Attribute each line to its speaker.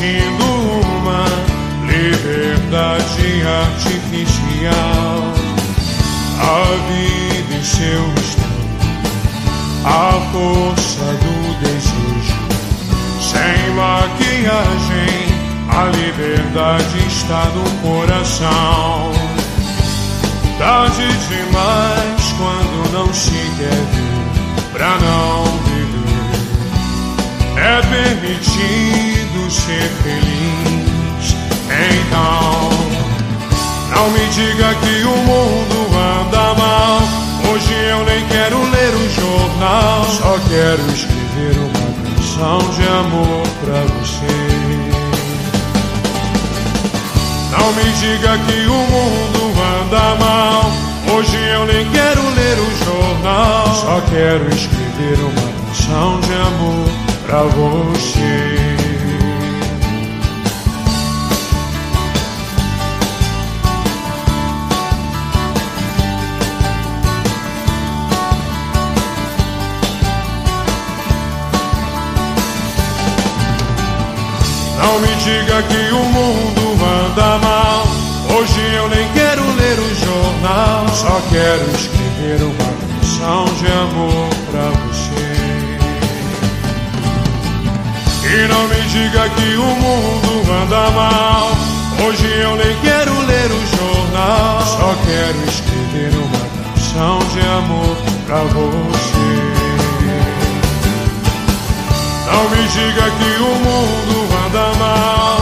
Speaker 1: curtindo uma liberdade artificial. A vida em seu estado, a força do desejo, sem maquiagem, a liberdade está no coração. Tarde demais quando não se quer ver, pra não viver. É permitido ser feliz, então não me diga que o mundo anda mal. Hoje eu nem quero ler o jornal, só quero escrever uma canção de amor pra você. Não me diga que o mundo anda mal. Hoje eu nem quero ler o jornal, só quero escrever uma canção de amor pra você. Não me diga que o mundo anda mal. Hoje eu nem quero ler o jornal, só quero escrever uma canção de amor pra você. E não me diga que o mundo anda mal. Hoje eu nem quero ler o jornal, só quero escrever uma canção de amor pra você. Não me diga que o mundo anda mal.